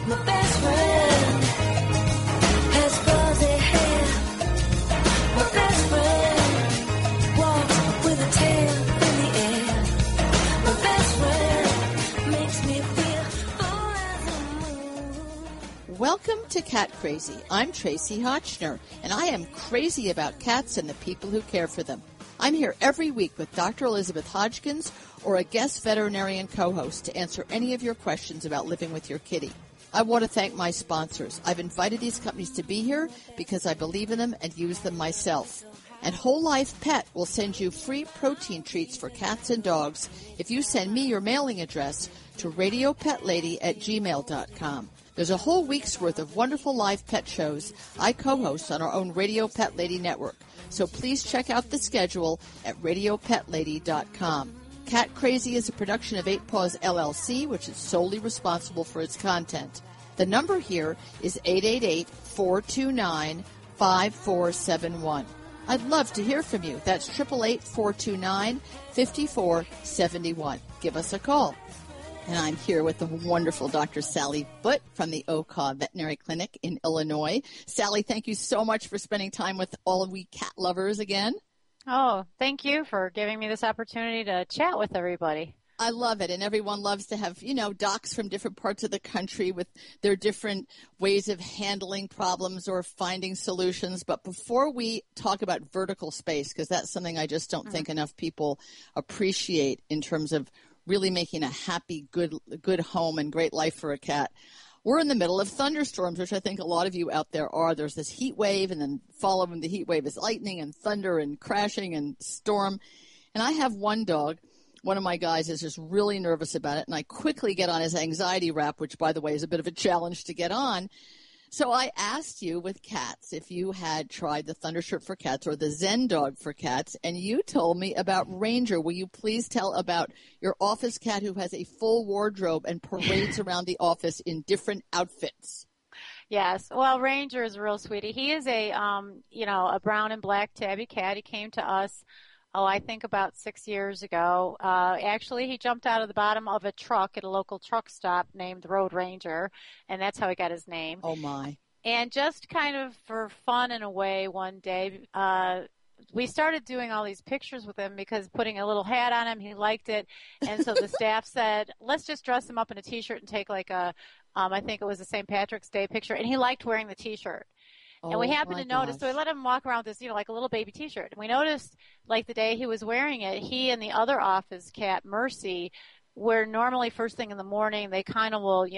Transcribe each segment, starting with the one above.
My best friend has fuzzy hair. My best friend walks with a tail in the air. My best friend makes me feel full as a moon. Welcome to Cat Crazy. I'm Tracy Hotchner, and I am crazy about cats and the people who care for them. I'm here every week with Dr. Elizabeth Hodgkins or a guest veterinarian co-host to answer any of your questions about living with your kitty. I want to thank my sponsors. I've invited these companies to be here because I believe in them and use them myself. And Whole Life Pet will send you free protein treats for cats and dogs if you send me your mailing address to radiopetlady@gmail.com. There's a whole week's worth of wonderful live pet shows I co-host on our own Radio Pet Lady network. So please check out the schedule at radiopetlady.com. Cat Crazy is a production of 8 Paws LLC, which is solely responsible for its content. The number here is 888-429-5471. I'd love to hear from you. That's 888-429-5471. Give us a call. And I'm here with the wonderful Dr. Sally Foote from the OCAW Veterinary Clinic in Illinois. Sally, thank you so much for spending time with all of we cat lovers again. Oh, thank you for giving me this opportunity to chat with everybody. I love it, and everyone loves to have, docs from different parts of the country with their different ways of handling problems or finding solutions. But before we talk about vertical space, because that's something I just don't think enough people appreciate in terms of really making a happy, good home and great life for a cat. We're in the middle of thunderstorms, which I think a lot of you out there are. There's this heat wave, and then following the heat wave is lightning and thunder and crashing and storm. And I have one dog. One of my guys is just really nervous about it, and I quickly get on his anxiety wrap, which, by the way, is a bit of a challenge to get on. So I asked you with cats if you had tried the Thundershirt for cats or the Zen dog for cats, and you told me about Ranger. Will you please tell about your office cat who has a full wardrobe and parades around the office in different outfits? Yes. Well, Ranger is a real sweetie. He is a brown and black tabby cat. He came to us, I think about 6 years ago. Actually, he jumped out of the bottom of a truck at a local truck stop named Road Ranger, and that's how he got his name. Oh, my. And just kind of for fun in a way, one day, we started doing all these pictures with him because putting a little hat on him, he liked it. And so the staff said, let's just dress him up in a T-shirt and take like I think it was a St. Patrick's Day picture. And he liked wearing the T-shirt. And we happened to notice, so we let him walk around with this, like a little baby T-shirt. And we noticed, like the day he was wearing it, he and the other office cat, Mercy, where normally first thing in the morning, they kind of will,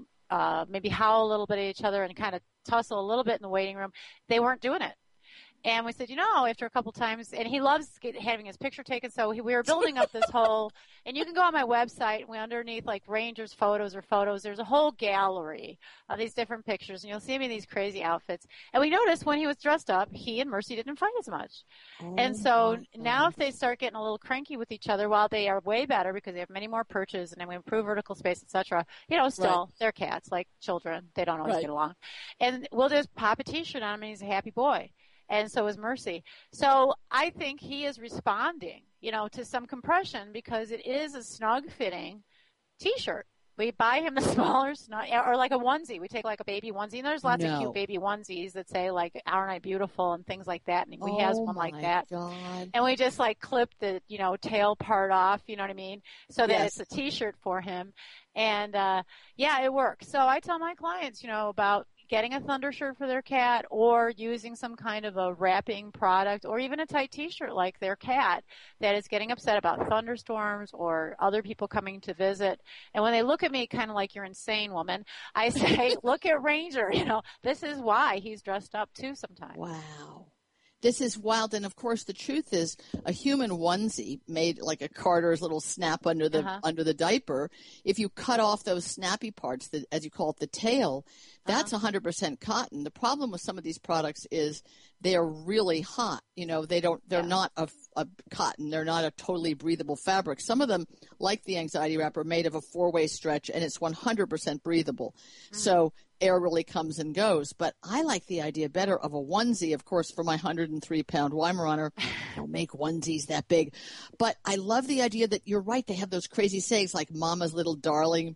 maybe howl a little bit at each other and kind of tussle a little bit in the waiting room. They weren't doing it. And we said, after a couple times, and he loves having his picture taken, so we were building up this whole, and you can go on my website, and underneath, like, Ranger's photos, there's a whole gallery of these different pictures, and you'll see him in these crazy outfits. And we noticed when he was dressed up, he and Mercy didn't fight as much. And so now if they start getting a little cranky with each other, while they are way better because they have many more perches, and then we improve vertical space, etc., still, they're cats, like children. They don't always get along. And we'll just pop a T-shirt on him, and he's a happy boy. And so is Mercy. So I think he is responding, to some compression because it is a snug-fitting T-shirt. We buy him the smaller snug, or like a onesie. We take like a baby onesie, and there's lots of cute baby onesies that say like "Aren't I beautiful" and things like that. And he has one like that. God. And we just like clip the tail part off. You know what I mean? So that it's a T-shirt for him. And it works. So I tell my clients, about getting a Thundershirt for their cat or using some kind of a wrapping product or even a tight T-shirt like their cat that is getting upset about thunderstorms or other people coming to visit. And when they look at me kind of like you're insane, woman, I say, look at Ranger. This is why he's dressed up too sometimes. Wow. This is wild, and of course the truth is a human onesie made like a Carter's little snap under the diaper. If you cut off those snappy parts, as you call it, the tail, that's 100% cotton. The problem with some of these products is they are really hot. They're not a cotton. They're not a totally breathable fabric. Some of them, like the anxiety wrap, are made of a 4-way stretch, and it's 100% breathable. So air really comes and goes. But I like the idea better of a onesie. Of course, for my 103-pound Weimaraner, I don't make onesies that big. But I love the idea that you're right. They have those crazy sayings like "Mama's little darling."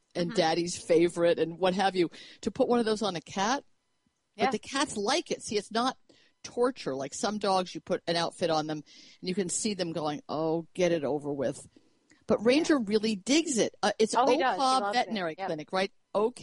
and daddy's favorite and what have you, to put one of those on a cat. Yeah. But the cats like it. See, it's not torture. Like some dogs, you put an outfit on them and you can see them going, oh, get it over with. But Ranger really digs it. It's Oh, he does. He OKAW loves Veterinary it. Yep. Clinic, right?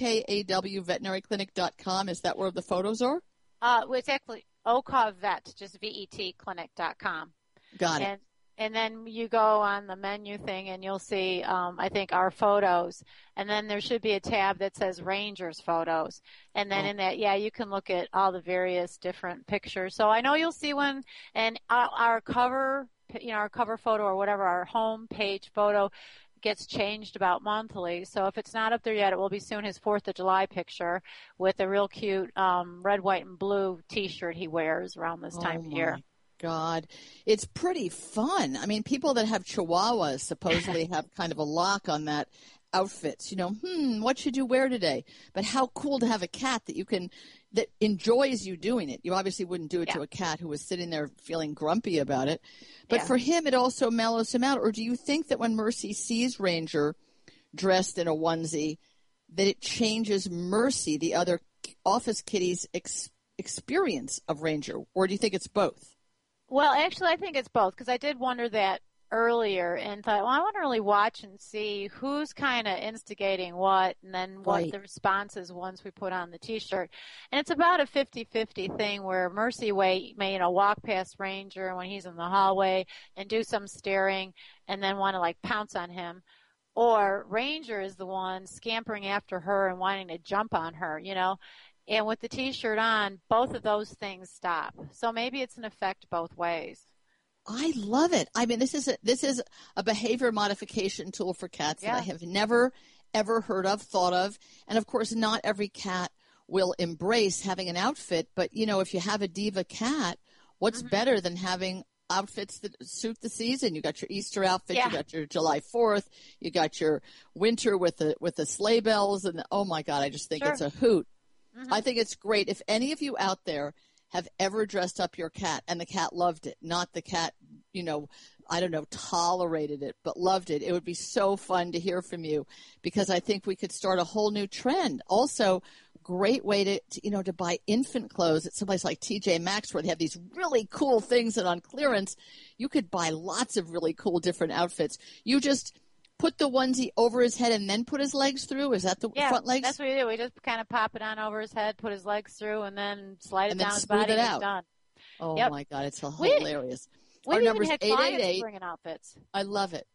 OKAWVeterinary.com. Is that where the photos are? Well, it's actually OKAW Vet, just VET clinic.com. Got it. And then you go on the menu thing and you'll see, I think, our photos. And then there should be a tab that says Ranger's photos. And then in that, you can look at all the various different pictures. So I know you'll see one, and our cover, our cover photo or whatever, our home page photo gets changed about monthly. So if it's not up there yet, it will be soon. His 4th of July picture with a real cute red, white, and blue T-shirt he wears around this time of year. God, it's pretty fun. I mean, people that have Chihuahuas supposedly have kind of a lock on that outfits. What should you wear today? But how cool to have a cat that enjoys you doing it. You obviously wouldn't do it to a cat who was sitting there feeling grumpy about it. But for him, it also mellows him out. Or do you think that when Mercy sees Ranger dressed in a onesie, that it changes Mercy, the other office kitty's experience of Ranger? Or do you think it's both? Well, actually, I think it's both, because I did wonder that earlier and thought, well, I want to really watch and see who's kind of instigating what, and then what the response is once we put on the T-shirt. And it's about a 50-50 thing where Mercy may walk past Ranger when he's in the hallway and do some staring and then want to pounce on him. Or Ranger is the one scampering after her and wanting to jump on her, And with the T-shirt on, both of those things stop. So maybe it's an effect both ways. I love it. I mean, this is a behavior modification tool for cats that I have never, ever heard of, thought of. And, of course, not every cat will embrace having an outfit. But, if you have a diva cat, what's better than having outfits that suit the season? You got your Easter outfit, you got your July 4th, you got your winter with the sleigh bells. And, oh, my God, I just think it's a hoot. I think it's great. If any of you out there have ever dressed up your cat and the cat loved it, not the cat, tolerated it, but loved it, it would be so fun to hear from you, because I think we could start a whole new trend. Also, great way to buy infant clothes at someplace like TJ Maxx, where they have these really cool things that on clearance. You could buy lots of really cool different outfits. You just put the onesie over his head and then put his legs through? Is that the front legs? That's what we do. We just kind of pop it on over his head, put his legs through, and then slide it down his body, and it's done. Oh, my God. It's hilarious. Our number is 888. Bringing outfits. I love it.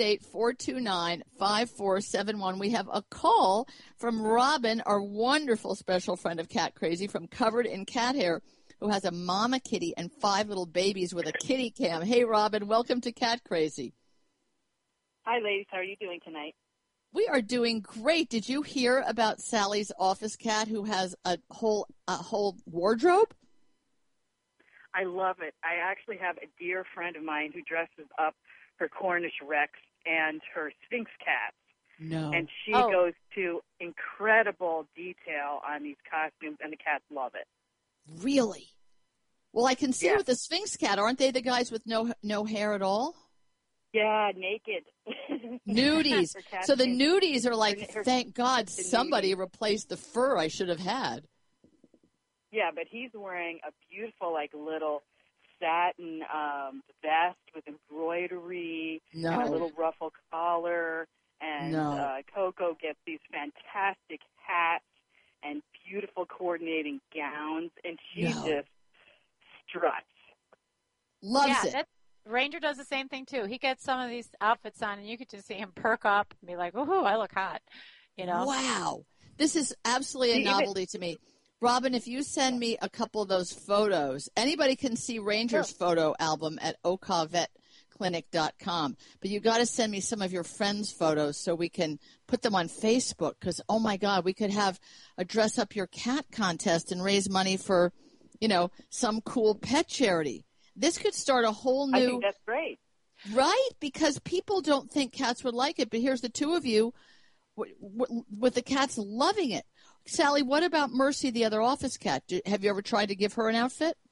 888-429-5471. We have a call from Robin, our wonderful special friend of Cat Crazy from Covered in Cat Hair, who has a mama kitty and 5 little babies with a kitty cam. Hey, Robin, welcome to Cat Crazy. Hi, ladies. How are you doing tonight? We are doing great. Did you hear about Sally's office cat who has a whole wardrobe? I love it. I actually have a dear friend of mine who dresses up her Cornish Rex and her Sphinx cats. No. And she goes to incredible detail on these costumes, and the cats love it. Really? Well, I can see with the Sphinx cat, aren't they the guys with no hair at all? Yeah, naked. Nudies. So the nudies are like, thank God somebody replaced the fur I should have had. Yeah, but he's wearing a beautiful, little satin vest with embroidery and a little ruffle collar. And Coco gets these fantastic hats and beautiful coordinating gowns, and she just struts. Loves it. Ranger does the same thing, too. He gets some of these outfits on, and you could just see him perk up and be like, woohoo, I look hot, Wow. This is absolutely a novelty to me. Robin, if you send me a couple of those photos, anybody can see Ranger's photo album at OKAWVetClinic.com. But you got to send me some of your friends' photos so we can put them on Facebook, because, oh, my God, we could have a Dress Up Your Cat contest and raise money for, some cool pet charity. This could start a whole new... I think that's great. Right? Because people don't think cats would like it, but here's the two of you with the cats loving it. Sally, what about Mercy, the other office cat? Have you ever tried to give her an outfit?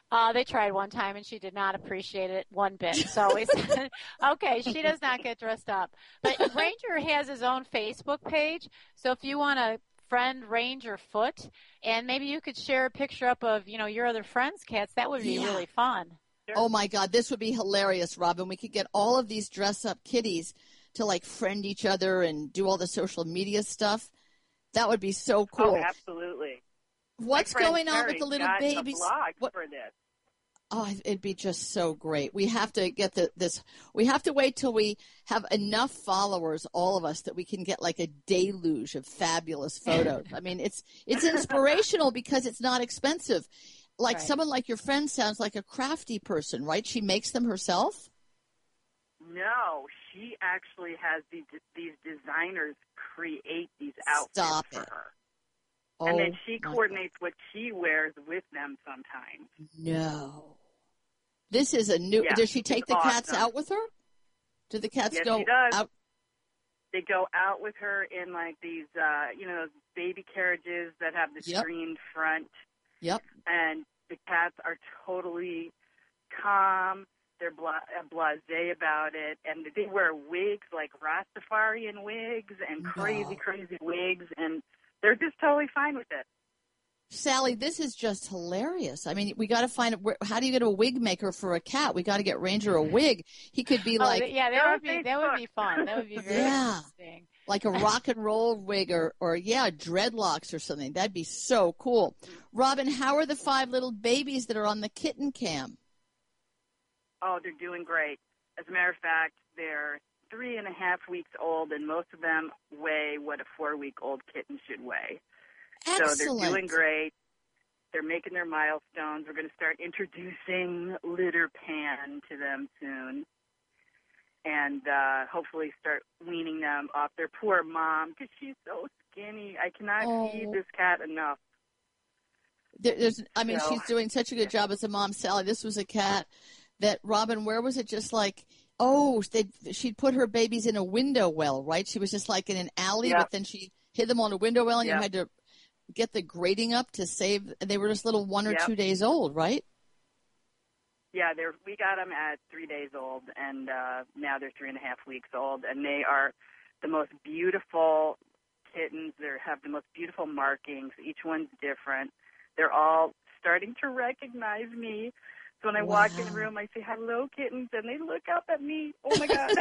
They tried one time, and she did not appreciate it one bit. So we said, okay, she does not get dressed up. But Ranger has his own Facebook page, so if you want to friend Ranger Foot, and maybe you could share a picture up of, your other friends' cats, that would be really fun. Oh, my God, this would be hilarious, Robin. We could get all of these dress-up kitties to, friend each other and do all the social media stuff. That would be so cool. Oh, absolutely. What's going on with the little babies? For this. Oh, it'd be just so great. We have to get this. We have to wait till we have enough followers, all of us, that we can get a deluge of fabulous photos. I mean, it's inspirational because it's not expensive. Right. Someone like your friend sounds like a crafty person, right? She makes them herself? No, she actually has these designers create these outfits for her. Oh, and then she coordinates what she wears with them sometimes. No. This is a new... Yeah, does she take the awesome. cats out with her? Do the cats yes, go she does. out? They go out with her in these, those baby carriages that have the screened front. Yep. And the cats are totally calm. They're blasé about it. And they wear wigs, like Rastafarian wigs and crazy wigs. And they're just totally fine with it. Sally, this is just hilarious. I mean, we got to find how do you get a wig maker for a cat? We got to get Ranger a wig. He could be that would be fun. That would be very interesting. Like a rock and roll wig or dreadlocks or something. That'd be so cool. Robin, how are the 5 little babies that are on the kitten cam? Oh, they're doing great. As a matter of fact, they're 3.5 weeks old, and most of them weigh what a 4-week-old kitten should weigh. Excellent. So they're doing great. They're making their milestones. We're going to start introducing Litter Pan to them soon, and hopefully start weaning them off their poor mom because she's so skinny. I cannot feed this cat enough. She's doing such a good job as a mom, Sally. This was a cat that, Robin, where was it just she'd put her babies in a window well, right? She was just in an alley, but then she hid them on a window well, and you had to get the grating up to save. They were just little 1 or 2 days old, right? Yeah, we got them at 3 days old, and now they're 3.5 weeks old, and they are the most beautiful kittens. They have the most beautiful markings. Each one's different. They're all starting to recognize me. So when I walk in the room, I say, "Hello, kittens," and they look up at me. Oh, my God.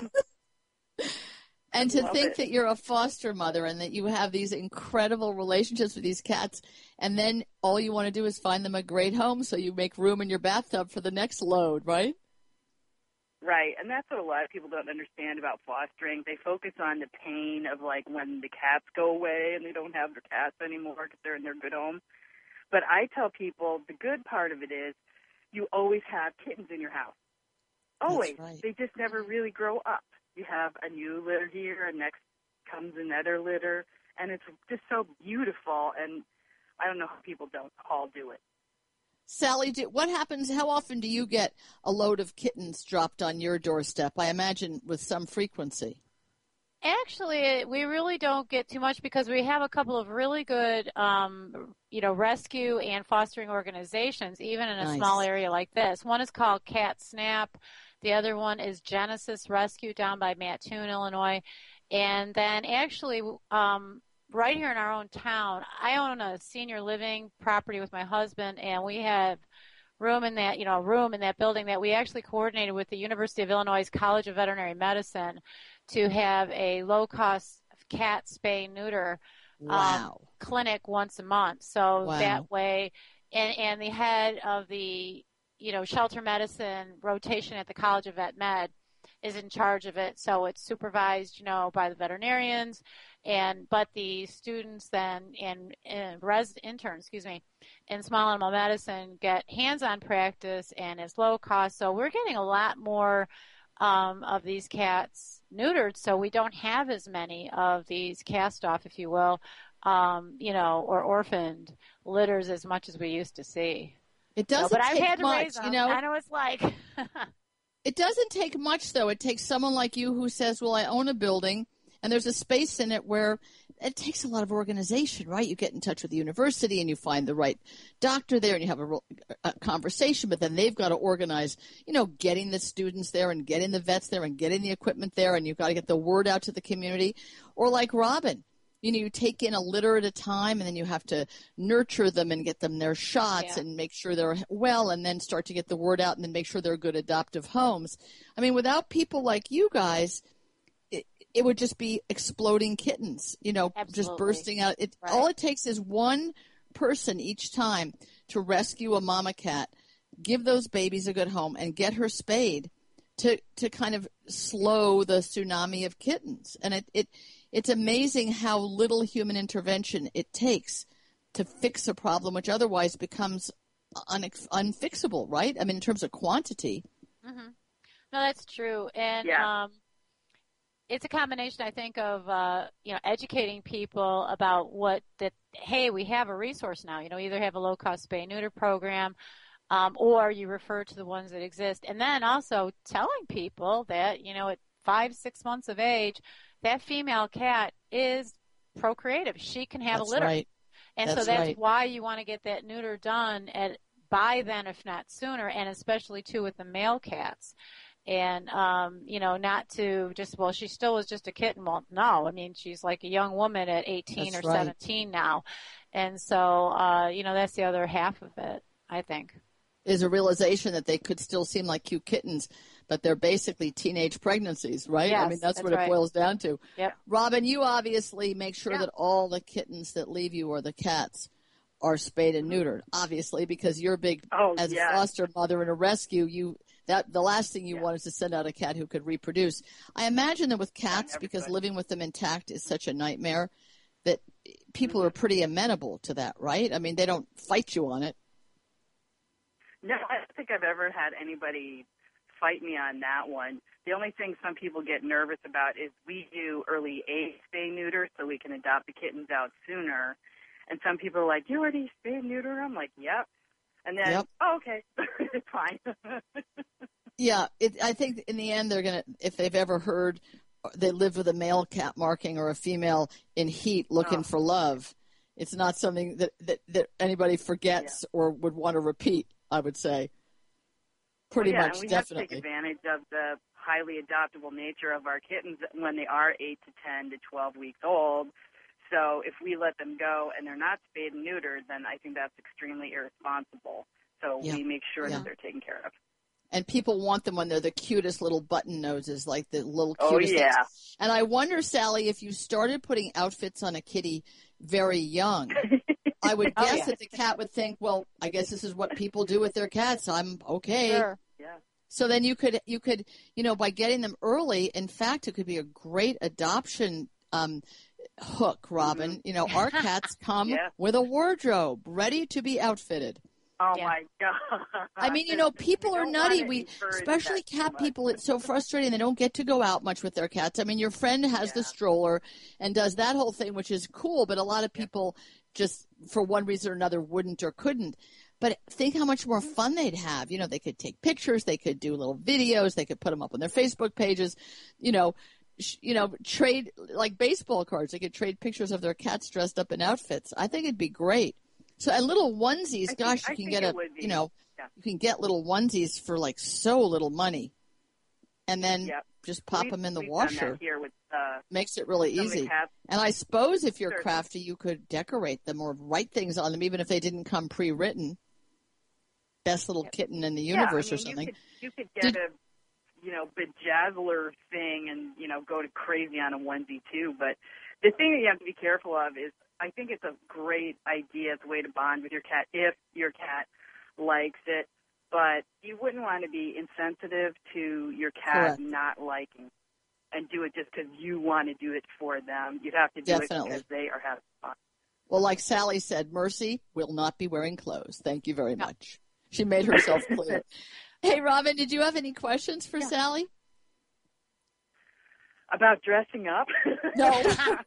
And to think that you're a foster mother and that you have these incredible relationships with these cats, and then all you want to do is find them a great home, so you make room in your bathtub for the next load, right? Right, and that's what a lot of people don't understand about fostering. They focus on the pain of, when the cats go away and they don't have their cats anymore because they're in their good home. But I tell people the good part of it is you always have kittens in your house. Always. That's right. They just never really grow up. You have a new litter here, and next comes another litter, and it's just so beautiful, and I don't know how people don't all do it. Sally, what happens, how often do you get a load of kittens dropped on your doorstep? I imagine with some frequency. Actually, we really don't get too much because we have a couple of really good, rescue and fostering organizations, even in a small area like this. One is called Cat Snap. The other one is Genesis Rescue down by Mattoon, Illinois. And then actually, right here in our own town, I own a senior living property with my husband, and we have room in that building that we actually coordinated with the University of Illinois College of Veterinary Medicine to have a low-cost cat spay-neuter clinic once a month. So that way, and the head of the shelter medicine rotation at the College of Vet Med is in charge of it. So it's supervised, by the veterinarians, but the students then and interns, in small animal medicine get hands-on practice, and it's low cost. So we're getting a lot more of these cats neutered, so we don't have as many of these cast off, if you will, or orphaned litters as much as we used to see. It doesn't but take I've had to much, raise them. I know it's like. It doesn't take much, though. It takes someone like you who says, well, I own a building, and there's a space in it where it takes a lot of organization, right? You get in touch with the university and you find the right doctor there and you have a conversation, but then they've got to organize, getting the students there and getting the vets there and getting the equipment there, and you've got to get the word out to the community. Or like Robin, you take in a litter at a time, and then you have to nurture them and get them their shots and make sure they're well, and then start to get the word out and then make sure they're good adoptive homes. I mean, without people like you guys, it would just be exploding kittens, just bursting out. All it takes is one person each time to rescue a mama cat, give those babies a good home, and get her spayed to kind of slow the tsunami of kittens. And it's amazing how little human intervention it takes to fix a problem which otherwise becomes unfixable, right? I mean, in terms of quantity. Mm-hmm. No, that's true. And it's a combination, I think, of educating people about hey, we have a resource now. Either have a low-cost spay-neuter program, or you refer to the ones that exist. And then also telling people that, at 5-6 months of age, that female cat is procreative. She can have a litter. Right. And so that's why you want to get that neuter done by then, if not sooner, and especially, too, with the male cats. And, not to just, she still is just a kitten. Well, no, I mean, she's like a young woman at 18 or 17 now. And so, that's the other half of it, I think. Is a realization that they could still seem like cute kittens, but they're basically teenage pregnancies, right? Yes, I mean, that's what it boils down to. Yep. Robin, you obviously make sure that all the kittens that leave you or the cats are spayed and neutered, obviously, because you're big as a foster mother and a rescue. The last thing you want is to send out a cat who could reproduce. I imagine that with cats, because living with them intact is such a nightmare, that people are pretty amenable to that, right? I mean, they don't fight you on it. No, I don't think I've ever had anybody fight me on that one. The only thing some people get nervous about is we do early age spay-neuter so we can adopt the kittens out sooner. And some people are like, you already spay-neuter? I'm like, yep. And then, okay, it's fine. I think in the end they're going to, if they've ever heard they live with a male cat marking or a female in heat looking for love, it's not something that anybody forgets or would want to repeat, I would say. Pretty much, and we definitely. have to take advantage of the highly adoptable nature of our kittens when they are 8 to 10 to 12 weeks old. So if we let them go and they're not spayed and neutered, then I think that's extremely irresponsible. So we make sure that they're taken care of. And people want them when they're the cutest little button noses, like the little cutest things. And I wonder, Sally, if you started putting outfits on a kitty very young, I would guess that the cat would think, well, I guess this is what people do with their cats. I'm okay. Sure. Yeah. So then you could, by getting them early, in fact, it could be a great adoption hook, Robin. Mm-hmm. Our cats come with a wardrobe ready to be outfitted. Oh, my God. I mean, people are nutty. Especially cat people, it's so frustrating. They don't get to go out much with their cats. I mean, your friend has the stroller and does that whole thing, which is cool, but a lot of people just, for one reason or another, wouldn't or couldn't. But think how much more fun they'd have. They could take pictures. They could do little videos. They could put them up on their Facebook pages, trade like baseball cards. They could trade pictures of their cats dressed up in outfits. I think it'd be great. So, and little onesies, you can get you can get little onesies for like so little money, and then just pop them in the washer. Done that here with, makes it really easy. And I suppose if you're crafty, you could decorate them or write things on them, even if they didn't come pre-written. Best little kitten in the universe or something. You could get a bejazzler thing and go to crazy on a onesie too. But the thing that you have to be careful of is, I think it's a great idea. It's a way to bond with your cat if your cat likes it. But you wouldn't want to be insensitive to your cat not liking and do it just because you want to do it for them. You'd have to do it because they are having fun. Well, like Sally said, Mercy will not be wearing clothes. Thank you very much. She made herself clear. Hey, Robin, did you have any questions for Sally? About dressing up? No.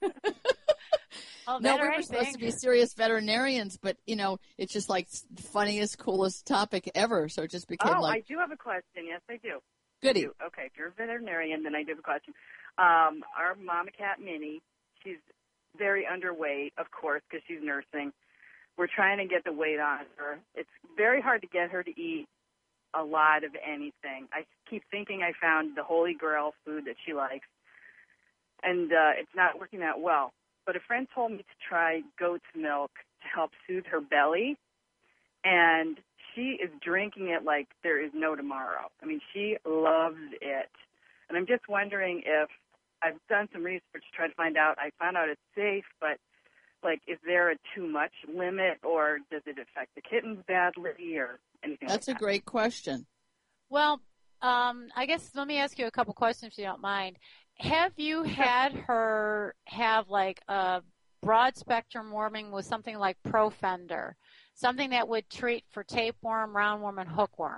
No, we were supposed to be serious veterinarians, but, it's just like the funniest, coolest topic ever. So it just became I do have a question. Yes, I do. Goody. Okay, if you're a veterinarian, then I do have a question. Our mama cat, Minnie, she's very underweight, of course, because she's nursing. We're trying to get the weight on her. It's very hard to get her to eat a lot of anything. I keep thinking I found the holy grail food that she likes, and it's not working that well. But a friend told me to try goat's milk to help soothe her belly, and she is drinking it like there is no tomorrow. I mean, she loves it. And I'm just wondering if I've done some research to try to find out. I found out it's safe, but, like, is there a too much limit, or does it affect the kittens badly, or anything like that? That's a great question. Well, I guess let me ask you a couple questions if you don't mind. Have you had her have like a broad spectrum worming with something like Profender, something that would treat for tapeworm, roundworm, and hookworm?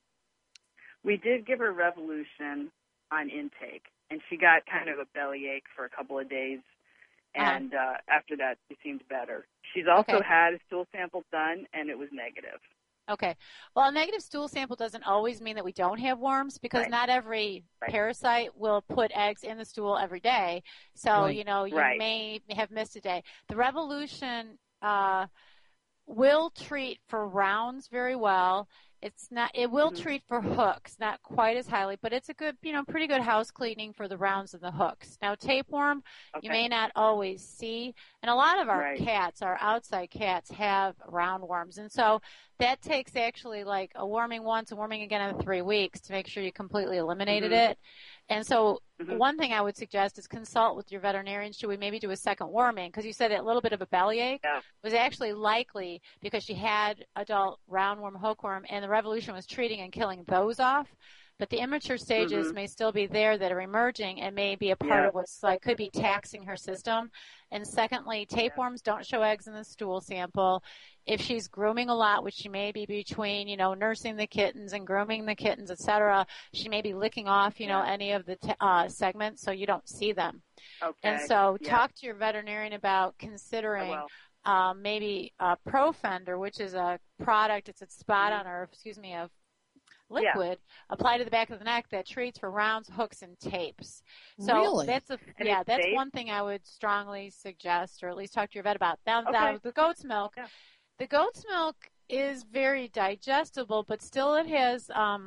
We did give her Revolution on intake, and she got kind of a bellyache for a couple of days, and after that she seemed better. She's also had a stool sample done, and it was negative. Okay. Well, a negative stool sample doesn't always mean that we don't have worms, because not every parasite will put eggs in the stool every day. So, you know, you may have missed a day. The Revolution will treat for rounds very well. It will treat for hooks, not quite as highly, but it's a good, pretty good house cleaning for the rounds and the hooks. Now, tapeworm, you may not always see, and a lot of our cats, our outside cats, have roundworms, and so that takes actually like a worming once, a worming again in 3 weeks to make sure you completely eliminated it. And so one thing I would suggest is consult with your veterinarian. Should we maybe do a second worming? Because you said that a little bit of a bellyache was actually likely because she had adult roundworm, hookworm, and the Revolution was treating and killing those off. But the immature stages may still be there that are emerging and may be a part of what's like could be taxing her system. And secondly, tapeworms don't show eggs in the stool sample. If she's grooming a lot, which she may be between, nursing the kittens and grooming the kittens, etc., she may be licking off, any of the segments so you don't see them. And so talk to your veterinarian about considering maybe Profender, which is a product, it's a spot on her, a liquid applied to the back of the neck that treats for rounds, hooks, and tapes. So that's one thing I would strongly suggest, or at least talk to your vet about. Now, the goat's milk. Yeah. The goat's milk is very digestible, but still it has,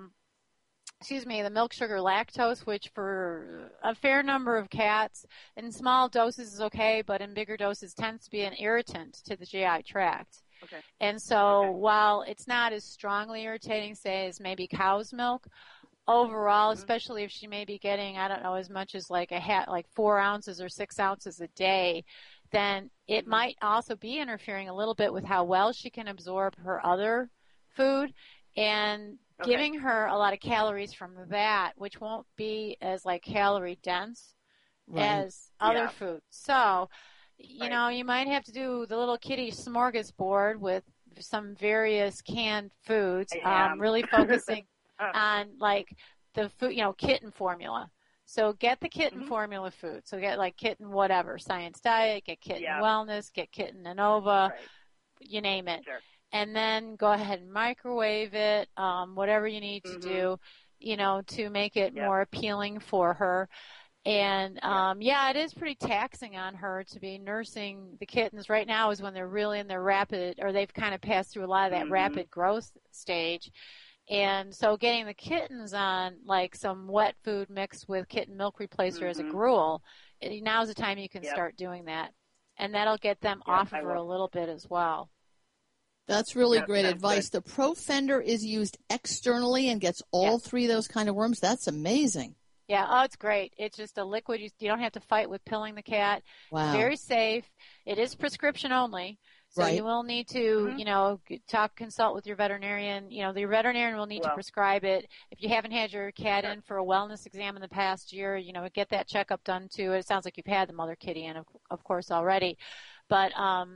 the milk sugar lactose, which for a fair number of cats, in small doses is okay, but in bigger doses tends to be an irritant to the GI tract. And so while it's not as strongly irritating, say, as maybe cow's milk, overall, especially if she may be getting, I don't know, as much as like 4 ounces or 6 ounces a day, then it might also be interfering a little bit with how well she can absorb her other food and giving her a lot of calories from that, which won't be as like calorie dense as other foods. So, you might have to do the little kitty smorgasbord with some various canned foods, really focusing on like the food, kitten formula. So get the kitten formula food. So get like kitten whatever, Science Diet, get kitten wellness, get kitten Anova, you name it. Sure. And then go ahead and microwave it, whatever you need to do, to make it more appealing for her. And, it is pretty taxing on her to be nursing the kittens. Right now is when they're really in their rapid, or they've kind of passed through a lot of that rapid growth stage. And so getting the kittens on like some wet food mixed with kitten milk replacer as a gruel, now's the time you can start doing that. And that'll get them off of her a little bit as well. That's really great advice. Good. The Profender is used externally and gets all 3 of those kind of worms. That's amazing. Yeah, it's great. It's just a liquid. You don't have to fight with pilling the cat. Wow. Very safe. It is prescription only. So you will need to, consult with your veterinarian. The veterinarian will need to prescribe it. If you haven't had your cat in for a wellness exam in the past year, get that checkup done too. It sounds like you've had the mother kitty in, of course, already. But,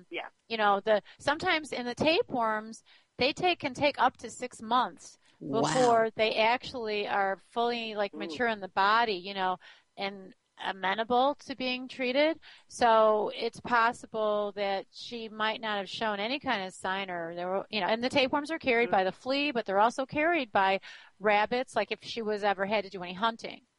sometimes in the tapeworms, can take up to 6 months before they actually are fully mature in the body, and amenable to being treated. So it's possible that she might not have shown any kind of sign, or there were, and the tapeworms are carried by the flea, but they're also carried by rabbits, like if she was ever had to do any hunting.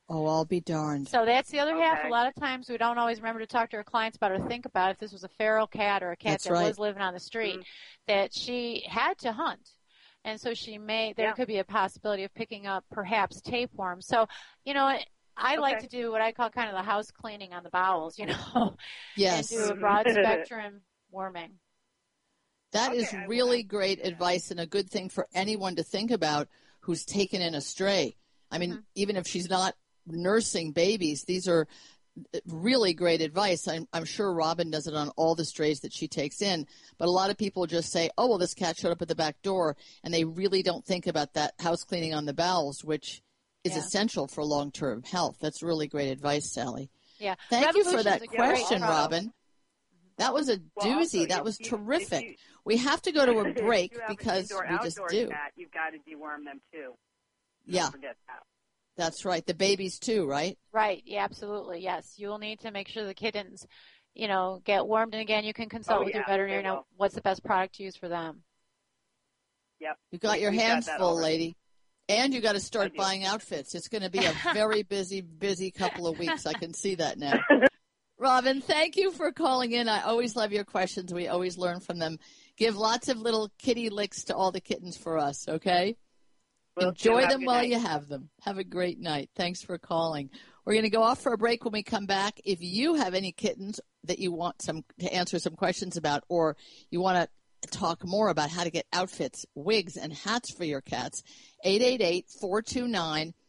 Oh, I'll be darned. So that's the other half. Okay. A lot of times we don't always remember to talk to our clients about or think about if this was a feral cat or a cat that was living on the street, that she had to hunt. And so there could be a possibility of picking up perhaps tapeworms. So, I like to do what I call kind of the house cleaning on the bowels, Yes. and do a broad spectrum worming. That is really great advice and a good thing for anyone to think about who's taken in a stray. I mean, even if she's not nursing babies, these are really great advice. I'm sure Robin does it on all the strays that she takes in, but a lot of people just say, oh, well, this cat showed up at the back door, and they really don't think about that house cleaning on the bowels, which is essential for long-term health. That's really great advice, Sally. Yeah. Thank you for that question, Robin. That was a doozy. That was terrific. We have to go to a break because we just do. Cat, you've got to deworm them too. Don't forget that. That's right. The babies too, right? Right. Yeah, absolutely. Yes. You will need to make sure the kittens, get wormed. And again, you can consult with your veterinarian on what's the best product to use for them. Yep. You got your hands full, lady. And you got to start buying outfits. It's going to be a very busy couple of weeks. I can see that now. Robin, thank you for calling in. I always love your questions. We always learn from them. Give lots of little kitty licks to all the kittens for us, okay? Enjoy them while you have them. Have a great night. Thanks for calling. We're going to go off for a break. When we come back, if you have any kittens that you want to answer some questions about, or you want to talk more about how to get outfits, wigs, and hats for your cats, 888-429-5471.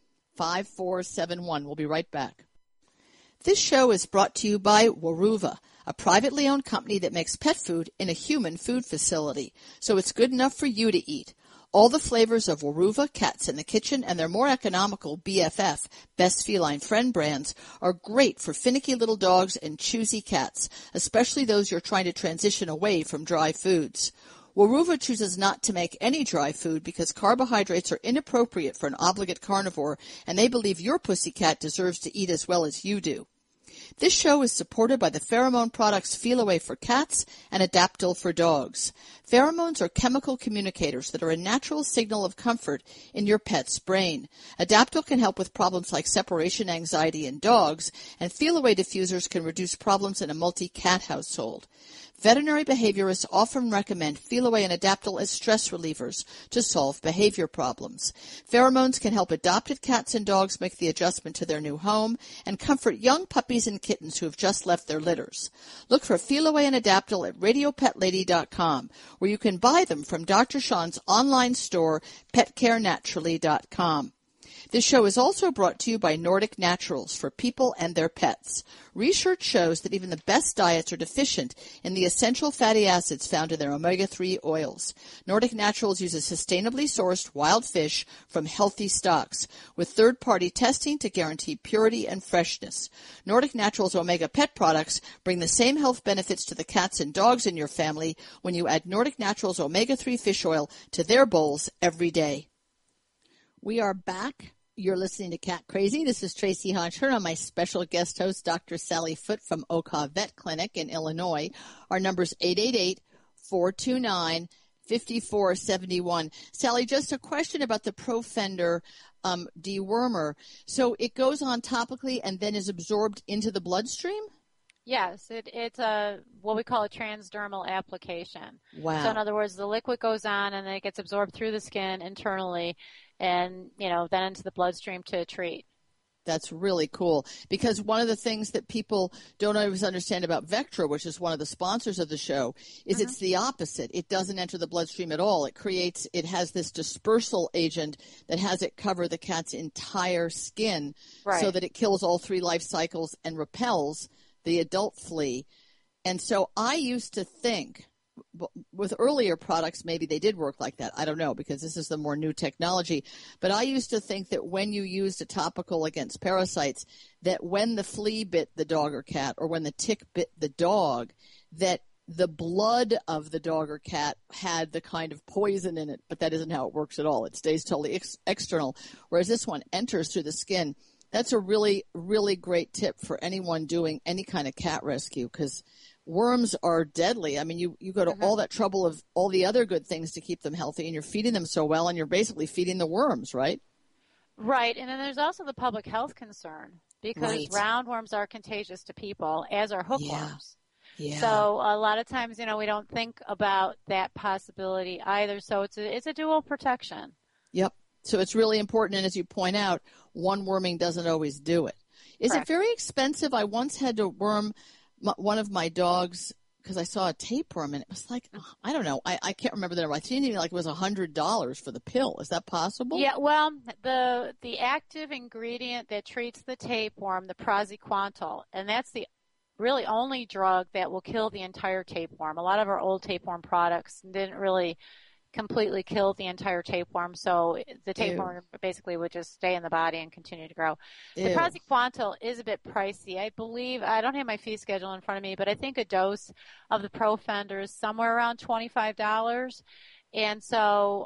We'll be right back. This show is brought to you by Weruva, a privately owned company that makes pet food in a human food facility, so it's good enough for you to eat. All the flavors of Weruva Cats in the Kitchen and their more economical BFF, Best Feline Friend brands, are great for finicky little dogs and choosy cats, especially those you're trying to transition away from dry foods. Weruva chooses not to make any dry food because carbohydrates are inappropriate for an obligate carnivore, and they believe your pussycat deserves to eat as well as you do. This show is supported by the pheromone products Feliway for cats and Adaptil for dogs. Pheromones are chemical communicators that are a natural signal of comfort in your pet's brain. Adaptil can help with problems like separation anxiety in dogs, and Feliway diffusers can reduce problems in a multi-cat household. Veterinary behaviorists often recommend Feliway and Adaptil as stress relievers to solve behavior problems. Pheromones can help adopted cats and dogs make the adjustment to their new home and comfort young puppies and kittens who have just left their litters. Look for Feliway and Adaptil at RadioPetLady.com, where you can buy them from Dr. Sean's online store, PetCareNaturally.com. This show is also brought to you by Nordic Naturals for people and their pets. Research shows that even the best diets are deficient in the essential fatty acids found in their omega-3 oils. Nordic Naturals uses sustainably sourced wild fish from healthy stocks with third-party testing to guarantee purity and freshness. Nordic Naturals Omega Pet products bring the same health benefits to the cats and dogs in your family when you add Nordic Naturals Omega-3 fish oil to their bowls every day. We are back. You're listening to Cat Crazy. This is Tracy Hodgson. I'm my special guest host, Dr. Sally Foote from Oka Vet Clinic in Illinois. Our number is 888-429-5471. Sally, just a question about the Profender dewormer. So it goes on topically and then is absorbed into the bloodstream? Yes, it's what we call a transdermal application. Wow. So in other words, the liquid goes on and then it gets absorbed through the skin internally and, then into the bloodstream to treat. That's really cool, because one of the things that people don't always understand about Vectra, which is one of the sponsors of the show, is it's the opposite. It doesn't enter the bloodstream at all. It has this dispersal agent that has it cover the cat's entire skin so that it kills all 3 life cycles and repels the adult flea. And so I used to think, with earlier products, maybe they did work like that. I don't know, because this is the more new technology. But I used to think that when you used a topical against parasites, that when the flea bit the dog or cat, or when the tick bit the dog, that the blood of the dog or cat had the kind of poison in it. But that isn't how it works at all. It stays totally external, whereas this one enters through the skin. That's a really, really great tip for anyone doing any kind of cat rescue, because worms are deadly. I mean, you go to all that trouble of all the other good things to keep them healthy, and you're feeding them so well, and you're basically feeding the worms, right? Right. And then there's also the public health concern because roundworms are contagious to people, as are hookworms. Yeah. So a lot of times, we don't think about that possibility either. So it's a dual protection. Yep. So it's really important. And as you point out, one worming doesn't always do it. Is Correct. it very expensive? I once had to worm one of my dogs because I saw a tapeworm, and it was like, I don't know. I can't remember the number. I think like it was $100 for the pill. Is that possible? Yeah, well, the active ingredient that treats the tapeworm, the praziquantel, and that's the really only drug that will kill the entire tapeworm. A lot of our old tapeworm products didn't really completely kill the entire tapeworm, so the tapeworm basically would just stay in the body and continue to grow. The praziquantel is a bit pricey. I believe, I don't have my fee schedule in front of me, but I think a dose of the Profender is somewhere around $25. And so,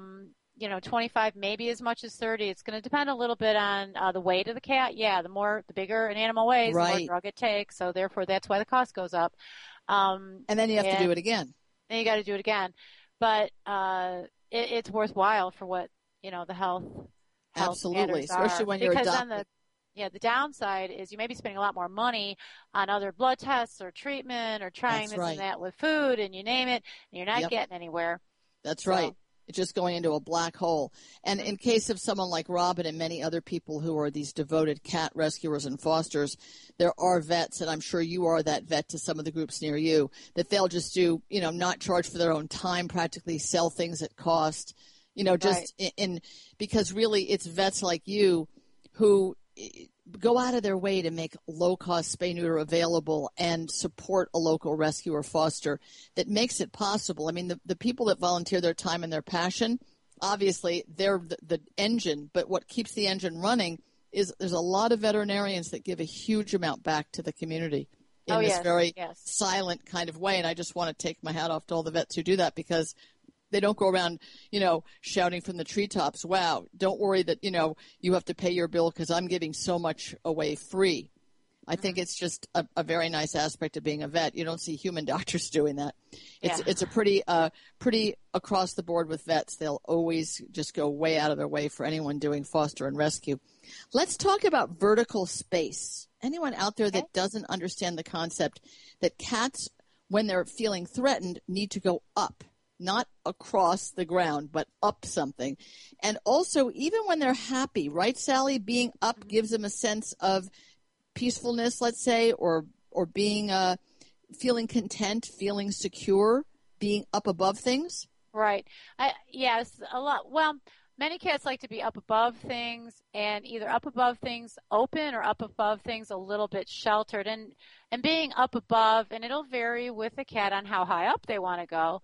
25, maybe as much as 30. It's going to depend a little bit on the weight of the cat. Yeah, the bigger an animal weighs, the more drug it takes. So therefore, that's why the cost goes up. And then you have to do it again. Then you got to do it again. But it's worthwhile for what, the health Absolutely, especially when you're because adopted. then the downside is you may be spending a lot more money on other blood tests or treatment or trying this and that with food and you name it, and you're not getting anywhere. That's right. It's just going into a black hole. And in case of someone like Robin and many other people who are these devoted cat rescuers and fosters, there are vets, and I'm sure you are that vet to some of the groups near you, that they'll just do, not charge for their own time, practically sell things at cost, because really it's vets like you who go out of their way to make low-cost spay-neuter available and support a local rescue or foster that makes it possible. I mean, the people that volunteer their time and their passion, obviously they're the engine, but what keeps the engine running is there's a lot of veterinarians that give a huge amount back to the community in this very silent kind of way. And I just want to take my hat off to all the vets who do that because they don't go around, shouting from the treetops, wow, don't worry that, you have to pay your bill because I'm giving so much away free. I think it's just a very nice aspect of being a vet. You don't see human doctors doing that. It's a pretty across the board with vets. They'll always just go way out of their way for anyone doing foster and rescue. Let's talk about vertical space. Anyone out there that doesn't understand the concept that cats, when they're feeling threatened, need to go up. Not across the ground, but up something. And also, even when they're happy, right, Sally? Being up gives them a sense of peacefulness, let's say, or being feeling content, feeling secure, being up above things. Right. Yes, a lot. Well, many cats like to be up above things, and either up above things open or up above things a little bit sheltered. And being up above, and it'll vary with the cat on how high up they want to go.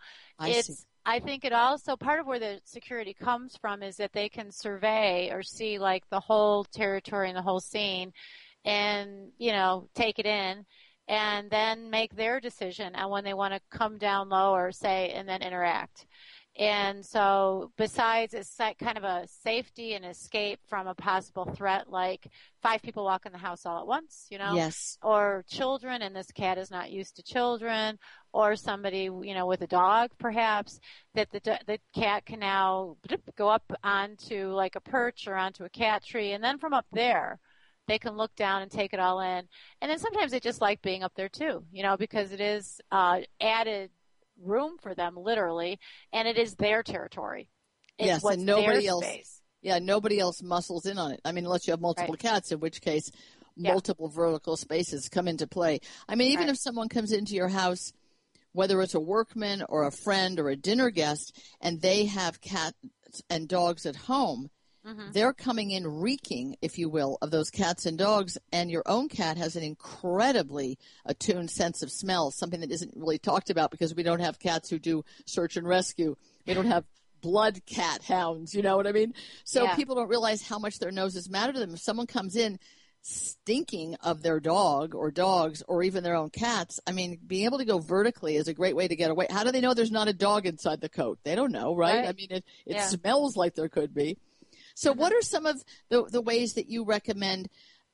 I think it also, part of where the security comes from is that they can survey or see like the whole territory and the whole scene and, take it in and then make their decision on when they want to come down low or say, and then interact. And so besides it's kind of a safety and escape from a possible threat, like 5 people walk in the house all at once, Yes. Or children, and this cat is not used to children, or somebody, with a dog perhaps, that the cat can now go up onto like a perch or onto a cat tree, and then from up there they can look down and take it all in. And then sometimes they just like being up there too, because it is added room for them, literally, and it is their territory. It's and nobody else. Space. Yeah, nobody else muscles in on it. I mean, unless you have multiple cats, in which case multiple vertical spaces come into play. I mean, even if someone comes into your house, whether it's a workman or a friend or a dinner guest, and they have cats and dogs at home, they're coming in reeking, if you will, of those cats and dogs, and your own cat has an incredibly attuned sense of smell, something that isn't really talked about because we don't have cats who do search and rescue. We don't have blood cat hounds, you know what I mean? So people don't realize how much their noses matter to them. If someone comes in stinking of their dog or dogs or even their own cats, I mean, being able to go vertically is a great way to get away. How do they know there's not a dog inside the coat? They don't know, right? I mean, it smells like there could be. So what are some of the ways that you recommend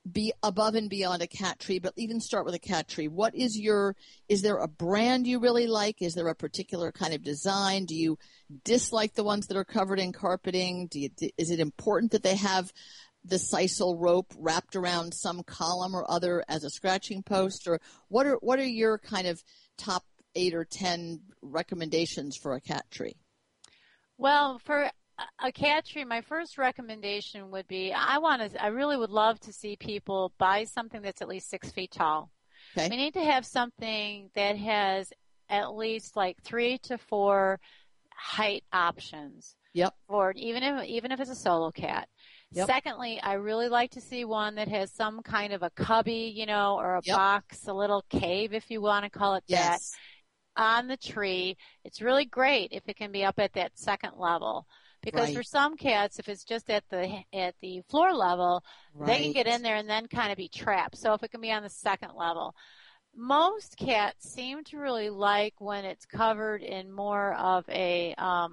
be above and beyond a cat tree, but even start with a cat tree. Is there a brand you really like? Is there a particular kind of design? Do you dislike the ones that are covered in carpeting? Is it important that they have the sisal rope wrapped around some column or other as a scratching post? Or what are your kind of top 8 or 10 recommendations for a cat tree? Well, for a cat tree, my first recommendation would be I really would love to see people buy something that's at least 6 feet tall. Okay. We need to have something that has at least like 3 to 4 height options. Yep. Or even if it's a solo cat. Yep. Secondly, I really like to see one that has some kind of a cubby, or a box, a little cave, if you want to call it that, on the tree. It's really great if it can be up at that second level. Because for some cats, if it's just at the floor level, they can get in there and then kind of be trapped. So if it can be on the second level. Most cats seem to really like when it's covered in more of a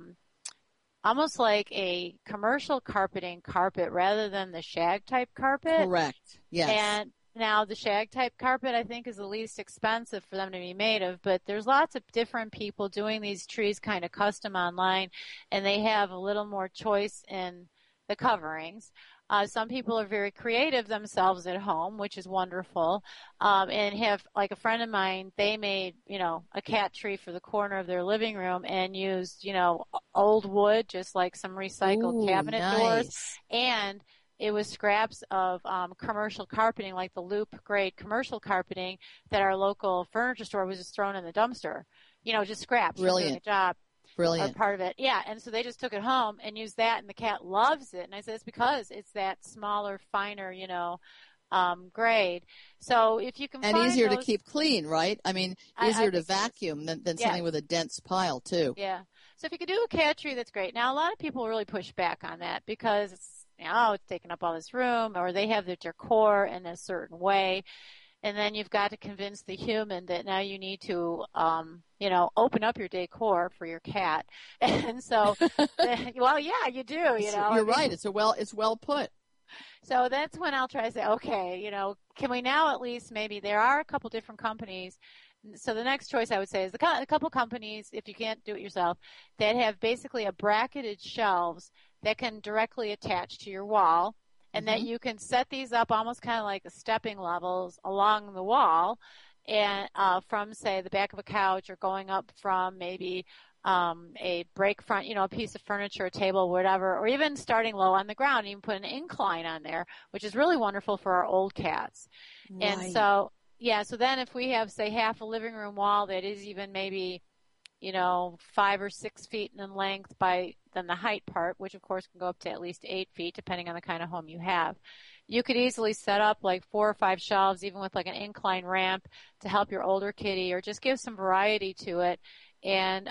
almost like a commercial carpeting carpet rather than the shag type carpet. Correct. Yes. And now the shag type carpet I think is the least expensive for them to be made of, but there's lots of different people doing these trees kind of custom online, and they have a little more choice in the coverings. Some people are very creative themselves at home, which is wonderful, and have, like a friend of mine, they made, a cat tree for the corner of their living room and used, old wood, just like some recycled cabinet doors, and it was scraps of commercial carpeting, like the loop grade commercial carpeting that our local furniture store was just thrown in the dumpster. Just scraps. Brilliant. From doing a job. Brilliant. Part of it. Yeah. And so they just took it home and used that, and the cat loves it. And I said, it's because it's that smaller, finer, grade. So if you can find easier those, to keep clean, right? I mean, easier to vacuum than something with a dense pile too. Yeah. So if you could do a cat tree, that's great. Now, a lot of people really push back on that because it's taking up all this room, or they have their decor in a certain way. And then you've got to convince the human that now you need to, open up your decor for your cat. And so, well, yeah, you do, You're right. It's well put. So that's when I'll try to say, okay, can we now at least maybe there are a couple different companies. So the next choice I would say is a couple companies, if you can't do it yourself, that have basically a bracketed shelves that can directly attach to your wall, and that you can set these up almost kind of like the stepping levels along the wall, and from, say, the back of a couch, or going up from maybe a break front, a piece of furniture, a table, whatever, or even starting low on the ground. You can put an incline on there, which is really wonderful for our old cats. Right. And so, so then if we have, say, half a living room wall that is even maybe 5 or 6 feet in length than the height part, which of course can go up to at least 8 feet depending on the kind of home you have. You could easily set up like 4 or 5 shelves, even with like an incline ramp, to help your older kitty, or just give some variety to it. And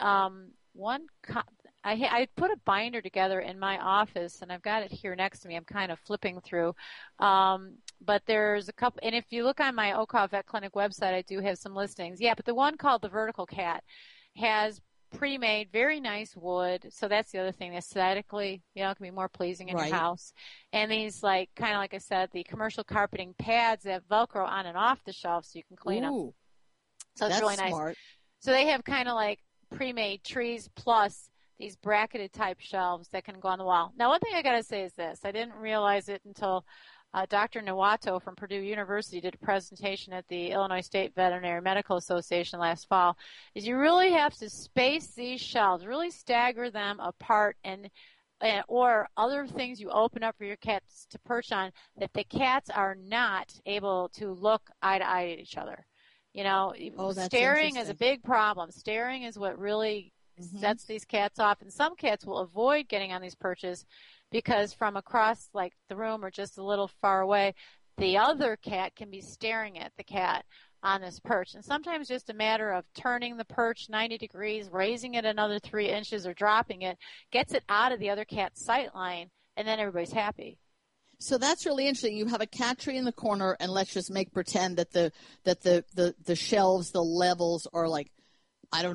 I put a binder together in my office, and I've got it here next to me. I'm kind of flipping through. But there's a couple, and if you look on my Okaw Vet Clinic website, I do have some listings. Yeah, but the one called the Vertical Cat has pre-made, very nice wood. So that's the other thing. Aesthetically, it can be more pleasing in your house. And these, kind of like I said, the commercial carpeting pads that Velcro on and off the shelf so you can clean them. So it's really nice. Smart. So they have kind of like pre-made trees plus these bracketed type shelves that can go on the wall. Now, one thing I got to say is this. I didn't realize it until Dr. Nawato from Purdue University did a presentation at the Illinois State Veterinary Medical Association last fall, is you really have to space these shelves, really stagger them apart, and or other things you open up for your cats to perch on, that the cats are not able to look eye to eye at each other. Staring is a big problem. Staring is what really sets these cats off, and some cats will avoid getting on these perches because from across like the room or just a little far away, the other cat can be staring at the cat on this perch. And sometimes just a matter of turning the perch 90 degrees, raising it another 3 inches or dropping it, gets it out of the other cat's sight line, and then everybody's happy. So that's really interesting. You have a cat tree in the corner, and let's just pretend that the shelves, the levels are like, I don't know,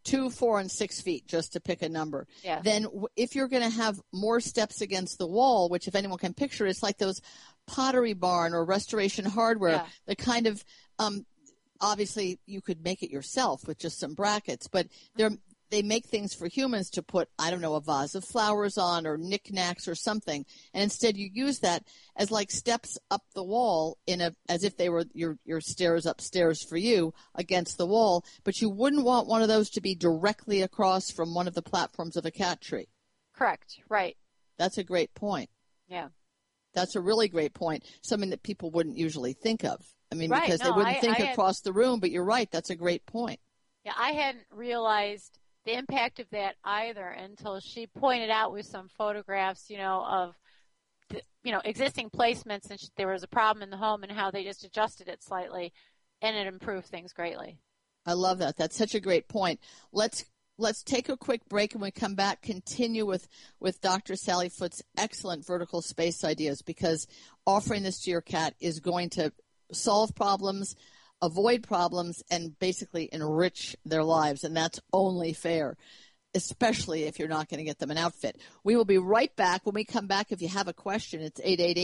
2, 4, and 6 feet, just to pick a number. Yeah. Then if you're going to have more steps against the wall, which if anyone can picture, it's like those Pottery Barn or Restoration Hardware, the kind of obviously you could make it yourself with just some brackets, but they make things for humans to put, I don't know, a vase of flowers on or knickknacks or something, and instead you use that as like steps up the wall as if they were your stairs upstairs for you against the wall, but you wouldn't want one of those to be directly across from one of the platforms of a cat tree. Correct. Right. That's a great point. Yeah. That's a really great point. Something that people wouldn't usually think of. I mean, right. because they wouldn't think across the room, but you're right. That's a great point. Yeah, I hadn't realized the impact of that either until she pointed out with some photographs, of existing placements, and there was a problem in the home and how they just adjusted it slightly, and it improved things greatly. I love that. That's such a great point. Let's take a quick break, and when we come back, continue with Dr. Sally Foote's excellent vertical space ideas, because offering this to your cat is going to solve problems, avoid problems, and basically enrich their lives, and that's only fair, especially if you're not going to get them an outfit. We will be right back. When we come back, if you have a question, it's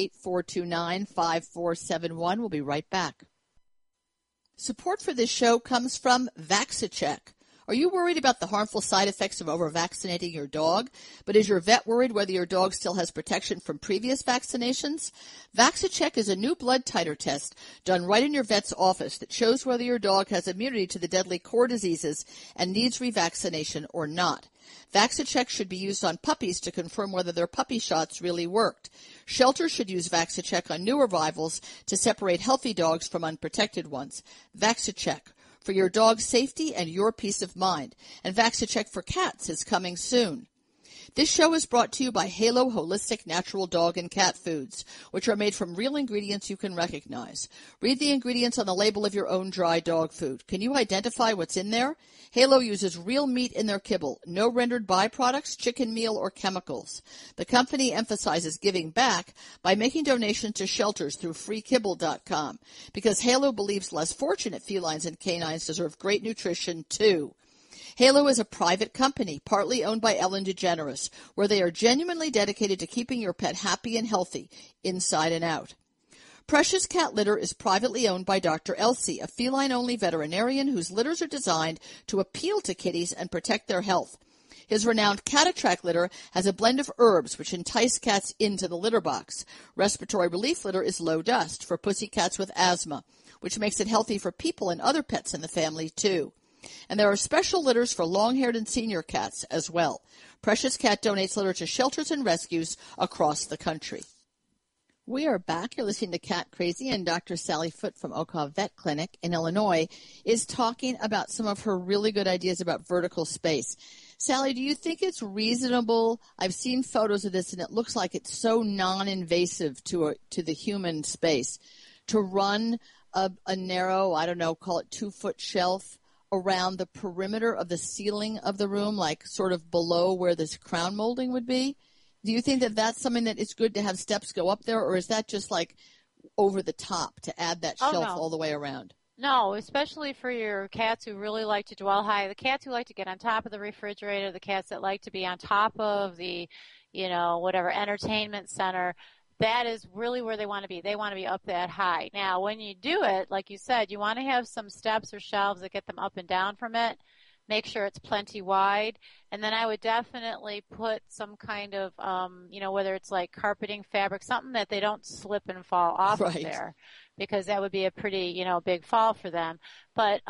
888-429-5471. We'll be right back. Support for this show comes from Vaxicheck. Are you worried about the harmful side effects of over-vaccinating your dog? But is your vet worried whether your dog still has protection from previous vaccinations? Vaxicheck is a new blood titer test done right in your vet's office that shows whether your dog has immunity to the deadly core diseases and needs revaccination or not. Vaxicheck should be used on puppies to confirm whether their puppy shots really worked. Shelters should use Vaxicheck on new arrivals to separate healthy dogs from unprotected ones. Vaxicheck, for your dog's safety and your peace of mind. And Vaxicheck for cats is coming soon. This show is brought to you by Halo Holistic Natural Dog and Cat Foods, which are made from real ingredients you can recognize. Read the ingredients on the label of your own dry dog food. Can you identify what's in there? Halo uses real meat in their kibble, no rendered byproducts, chicken meal, or chemicals. The company emphasizes giving back by making donations to shelters through freekibble.com, because Halo believes less fortunate felines and canines deserve great nutrition too. Halo is a private company, partly owned by Ellen DeGeneres, where they are genuinely dedicated to keeping your pet happy and healthy, inside and out. Precious Cat Litter is privately owned by Dr. Elsie, a feline-only veterinarian whose litters are designed to appeal to kitties and protect their health. His renowned Cat Attract litter has a blend of herbs which entice cats into the litter box. Respiratory Relief litter is low dust for pussy cats with asthma, which makes it healthy for people and other pets in the family, too. And there are special litters for long-haired and senior cats as well. Precious Cat donates litter to shelters and rescues across the country. We are back. You're listening to Cat Crazy, and Dr. Sally Foote from Okaw Vet Clinic in Illinois is talking about some of her really good ideas about vertical space. Sally, do you think it's reasonable? I've seen photos of this, and it looks like it's so non-invasive to the human space to run a narrow, I don't know, call it 2-foot shelf around the perimeter of the ceiling of the room, like sort of below where this crown molding would be. Do you think that that's something that it's good to have steps go up there, or is that just like over the top to add that shelf all the way around? No, especially for your cats who really like to dwell high, the cats who like to get on top of the refrigerator, the cats that like to be on top of the, whatever entertainment center. That is really where they want to be. They want to be up that high. Now, when you do it, like you said, you want to have some steps or shelves that get them up and down from it. Make sure it's plenty wide. And then I would definitely put some kind of, whether it's like carpeting, fabric, something that they don't slip and fall off of there, because that would be a pretty, big fall for them. But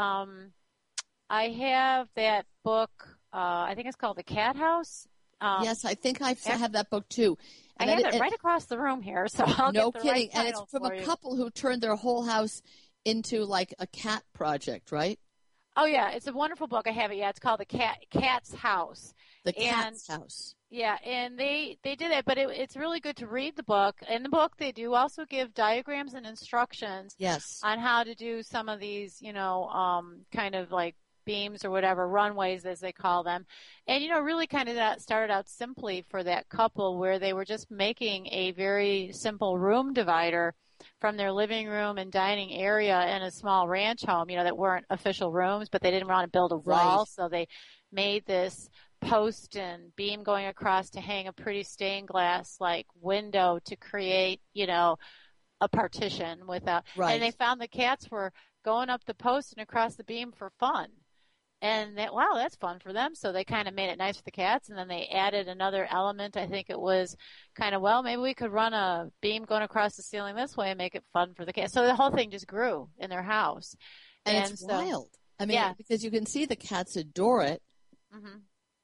I have that book, I think it's called The Cat House. Yes, I think I have that book too. And I have it right across the room here, so I'll no get the kidding. Right and it's from a couple who turned their whole house into like a cat project, right? Oh yeah, it's a wonderful book. I have it. Yeah, it's called The Cat's House. The Cat's House. Yeah, and they did it, but it's really good to read the book. In the book, they do also give diagrams and instructions. Yes. On how to do some of these, kind of like beams or whatever, runways as they call them. And, really kind of that started out simply for that couple where they were just making a very simple room divider from their living room and dining area in a small ranch home, that weren't official rooms, but they didn't want to build a wall. Right. So they made this post and beam going across to hang a pretty stained glass like window to create, a partition without, right. And they found the cats were going up the post and across the beam for fun. And wow, that's fun for them. So they kind of made it nice for the cats. And then they added another element. I think it was kind of, maybe we could run a beam going across the ceiling this way and make it fun for the cats. So the whole thing just grew in their house. And it's wild. I mean, because you can see the cats adore it. Mm-hmm.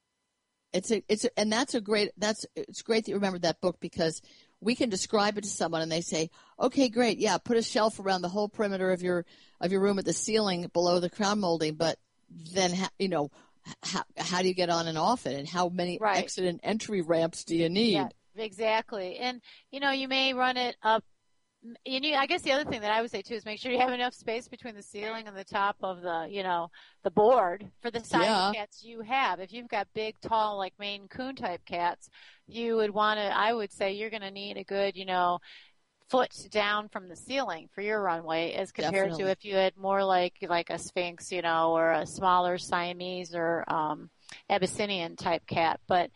It's great that you remembered that book, because we can describe it to someone and they say, okay, great. Yeah. Put a shelf around the whole perimeter of your room at the ceiling below the crown molding. But then, how do you get on and off it, and how many exit and entry ramps do you need? Yeah, exactly. And, you may run it up. And I guess the other thing that I would say too is make sure you have enough space between the ceiling and the top of the, the board for the size of cats you have. If you've got big, tall, like Maine Coon type cats, you would want to, I would say you're going to need a good, foot down from the ceiling for your runway, as compared to if you had more like a Sphinx, or a smaller Siamese or Abyssinian type cat. But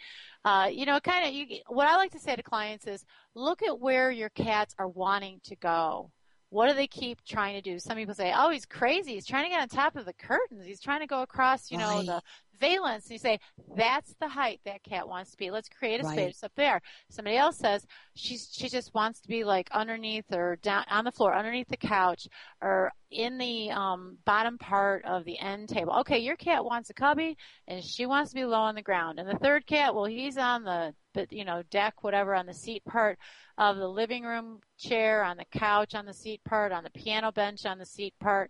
what I like to say to clients is, look at where your cats are wanting to go. What do they keep trying to do? Some people say, oh, he's crazy. He's trying to get on top of the curtains. He's trying to go across, the valance. And you say, that's the height that cat wants to be. Let's create a space up there. Somebody else says she just wants to be like underneath or down on the floor, underneath the couch, or in the bottom part of the end table. Okay, your cat wants a cubby, and she wants to be low on the ground. And the third cat, well, he's on the deck, whatever, on the seat part of the living room chair, on the couch on the seat part, on the piano bench on the seat part,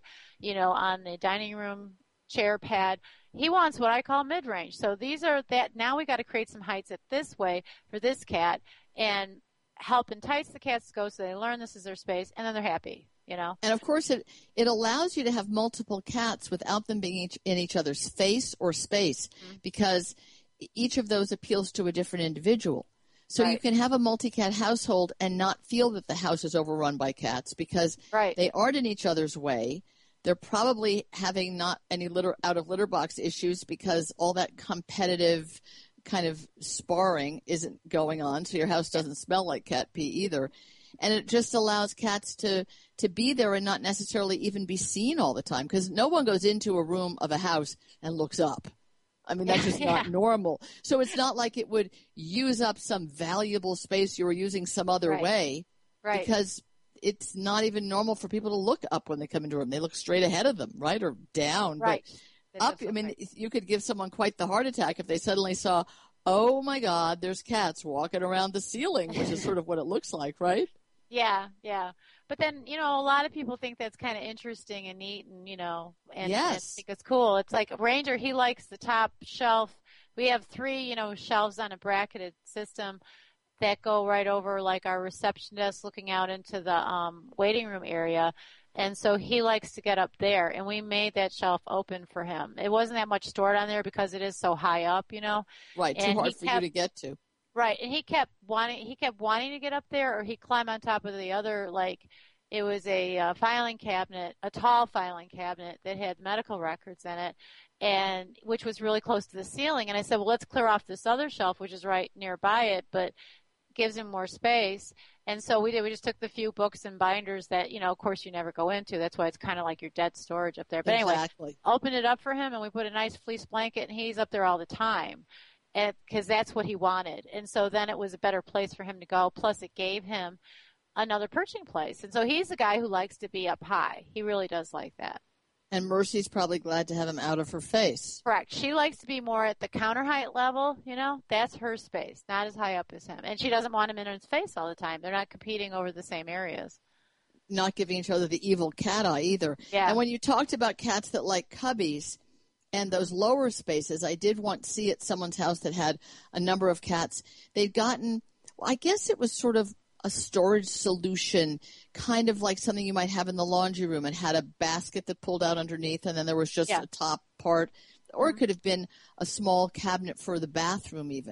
on the dining room chair pad. He wants what I call mid-range. So now we got to create some heights at this way for this cat and help entice the cats to go so they learn this is their space, and then they're happy, And of course it allows you to have multiple cats without them being in each other's face or space, because each of those appeals to a different individual. So you can have a multi-cat household and not feel that the house is overrun by cats, because they aren't in each other's way. They're probably having not any out of litter box issues, because all that competitive kind of sparring isn't going on. So your house doesn't smell like cat pee either. And it just allows cats to be there and not necessarily even be seen all the time, because no one goes into a room of a house and looks up. I mean, that's just not normal. So it's not like it would use up some valuable space you were using some other way, because it's not even normal for people to look up when they come into a room. They look straight ahead of them, right, or down. Right. But up, I mean, you could give someone quite the heart attack if they suddenly saw, oh, my God, there's cats walking around the ceiling, which is sort of what it looks like, right? Yeah. But then, a lot of people think that's kind of interesting and neat and, and think it's cool. It's like Ranger, he likes the top shelf. We have 3, shelves on a bracketed system that go right over like our reception desk looking out into the waiting room area. And so he likes to get up there, and we made that shelf open for him. It wasn't that much stored on there because it is so high up, Right, too hard for you to get to. Right, and he kept wanting to get up there, or he'd climb on top of the other, like it was a filing cabinet, a tall filing cabinet that had medical records in it, and which was really close to the ceiling. And I said, well, let's clear off this other shelf, which is right nearby it, but gives him more space. And so we did. We just took the few books and binders that, of course, you never go into. That's why it's kind of like your dead storage up there. But anyway, opened it up for him, and we put a nice fleece blanket, and he's up there all the time. Because that's what he wanted. And so then it was a better place for him to go. Plus, it gave him another perching place. And so he's a guy who likes to be up high. He really does like that. And Mercy's probably glad to have him out of her face. Correct. She likes to be more at the counter height level. That's her space, not as high up as him. And she doesn't want him in his face all the time. They're not competing over the same areas. Not giving each other the evil cat eye either. Yeah. And when you talked about cats that like cubbies, and those lower spaces, I did want to see at someone's house that had a number of cats. They'd gotten, I guess it was sort of a storage solution, kind of like something you might have in the laundry room. It had a basket that pulled out underneath, and then there was just a top part. Or it could have been a small cabinet for the bathroom even.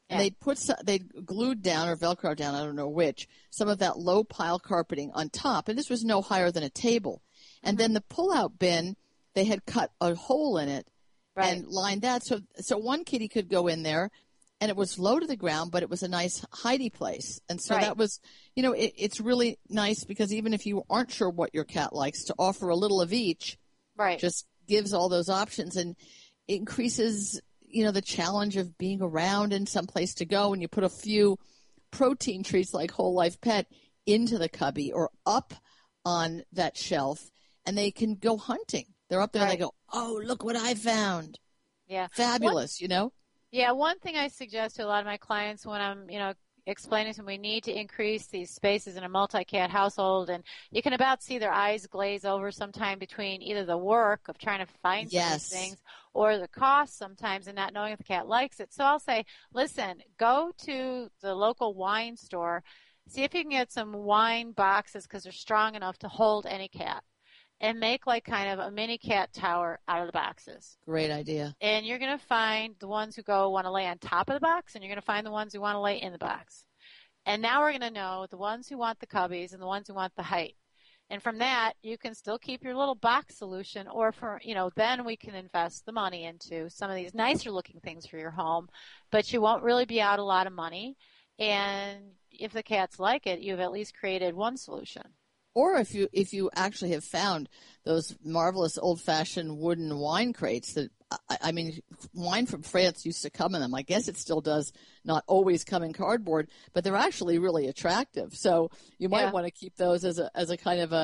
And they glued down or Velcro down, I don't know which, some of that low pile carpeting on top. And this was no higher than a table. And then the pull-out bin, they had cut a hole in it and lined that. So one kitty could go in there, and it was low to the ground, but it was a nice hidey place. And so that was, it's really nice because even if you aren't sure what your cat likes, to offer a little of each just gives all those options and increases the challenge of being around and someplace to go, and you put a few protein treats like Whole Life Pet into the cubby or up on that shelf, and they can go hunting. They're up there and they go, oh, look what I found. Yeah. Fabulous, Yeah, one thing I suggest to a lot of my clients when I'm, explaining to them we need to increase these spaces in a multi-cat household, and you can about see their eyes glaze over sometime between either the work of trying to find some of these things or the cost sometimes and not knowing if the cat likes it. So I'll say, listen, go to the local wine store, see if you can get some wine boxes because they're strong enough to hold any cat, and make like kind of a mini cat tower out of the boxes. Great idea. And you're going to find the ones who want to lay on top of the box, and you're going to find the ones who want to lay in the box. And now we're going to know the ones who want the cubbies and the ones who want the height. And from that, you can still keep your little box solution, or then we can invest the money into some of these nicer looking things for your home, but you won't really be out a lot of money. And if the cats like it, you've at least created one solution. Or if you actually have found those marvelous old-fashioned wooden wine crates that, I mean, wine from France used to come in them. I guess it still does not always come in cardboard, but they're actually really attractive. So you might want to keep those as a kind of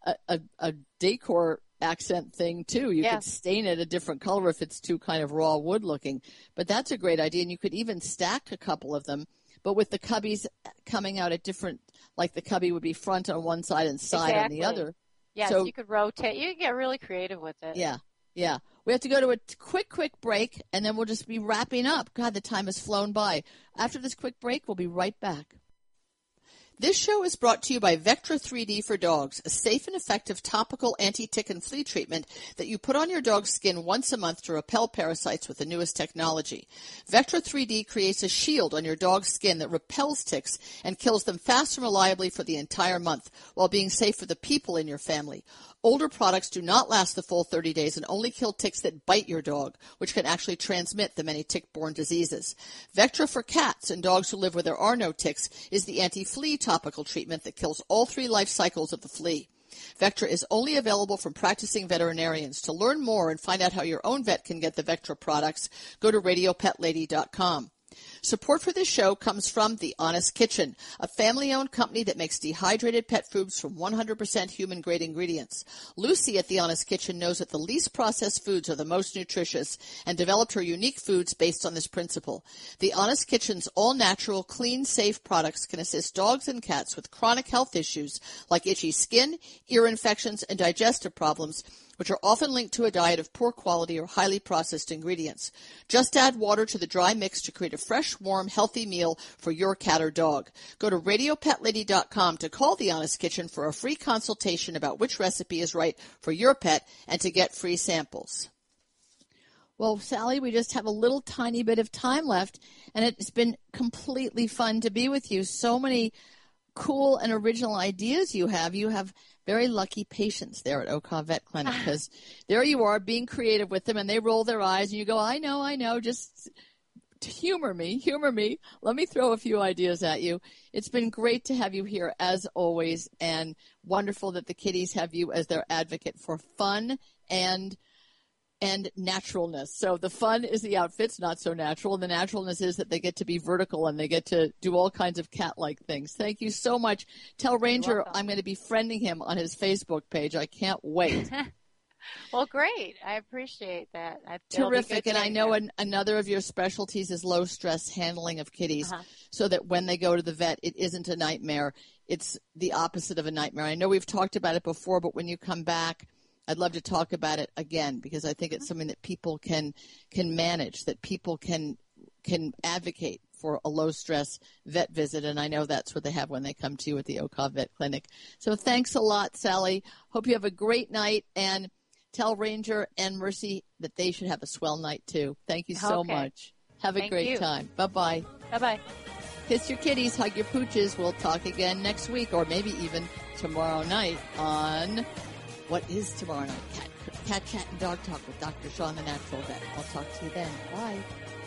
a decor accent thing too. You could stain it a different color if it's too kind of raw wood looking. But that's a great idea, and you could even stack a couple of them. But with the cubbies coming out at different, like the cubby would be front on one side and side on the other. Yes, so you could rotate. You can get really creative with it. Yeah. We have to go to a quick break, and then we'll just be wrapping up. God, the time has flown by. After this quick break, we'll be right back. This show is brought to you by Vectra 3D for Dogs, a safe and effective topical anti-tick and flea treatment that you put on your dog's skin once a month to repel parasites with the newest technology. Vectra 3D creates a shield on your dog's skin that repels ticks and kills them fast and reliably for the entire month, while being safe for the people in your family. Older products do not last the full 30 days and only kill ticks that bite your dog, which can actually transmit the many tick-borne diseases. Vectra for cats and dogs who live where there are no ticks is the anti-flea topical treatment that kills all 3 life cycles of the flea. Vectra is only available from practicing veterinarians. To learn more and find out how your own vet can get the Vectra products, go to RadioPetLady.com. Support for this show comes from The Honest Kitchen, a family-owned company that makes dehydrated pet foods from 100% human-grade ingredients. Lucy at The Honest Kitchen knows that the least processed foods are the most nutritious and developed her unique foods based on this principle. The Honest Kitchen's all-natural, clean, safe products can assist dogs and cats with chronic health issues like itchy skin, ear infections, and digestive problems, which are often linked to a diet of poor quality or highly processed ingredients. Just add water to the dry mix to create a fresh, warm, healthy meal for your cat or dog. Go to RadioPetLady.com to call The Honest Kitchen for a free consultation about which recipe is right for your pet and to get free samples. Well, Sally, we just have a little tiny bit of time left, and it's been completely fun to be with you. So many cool and original ideas you have. You have very lucky patients there at Oka Vet Clinic, because there you are being creative with them, and they roll their eyes, and you go, I know, just humor me. Let me throw a few ideas at you. It's been great to have you here, as always, and wonderful that the kitties have you as their advocate for fun and naturalness. So the fun is the outfits, not so natural. And the naturalness is that they get to be vertical and they get to do all kinds of cat-like things. Thank you so much. Tell Ranger I'm going to be friending him on his Facebook page. I can't wait. Well, great. I appreciate that. Terrific. And I know another of your specialties is low-stress handling of kitties, so that when they go to the vet, it isn't a nightmare. It's the opposite of a nightmare. I know we've talked about it before, but when you come back, I'd love to talk about it again, because I think it's something that people can manage, that people can advocate for a low-stress vet visit, and I know that's what they have when they come to you at the Oka Vet Clinic. So thanks a lot, Sally. Hope you have a great night, and tell Ranger and Mercy that they should have a swell night, too. Thank you so much. Have a great time. Bye-bye. Bye-bye. Kiss your kitties, hug your pooches. We'll talk again next week, or maybe even tomorrow night on, what is tomorrow night? Cat Chat and Dog Talk with Dr. Sean, the Natural Vet. I'll talk to you then. Bye.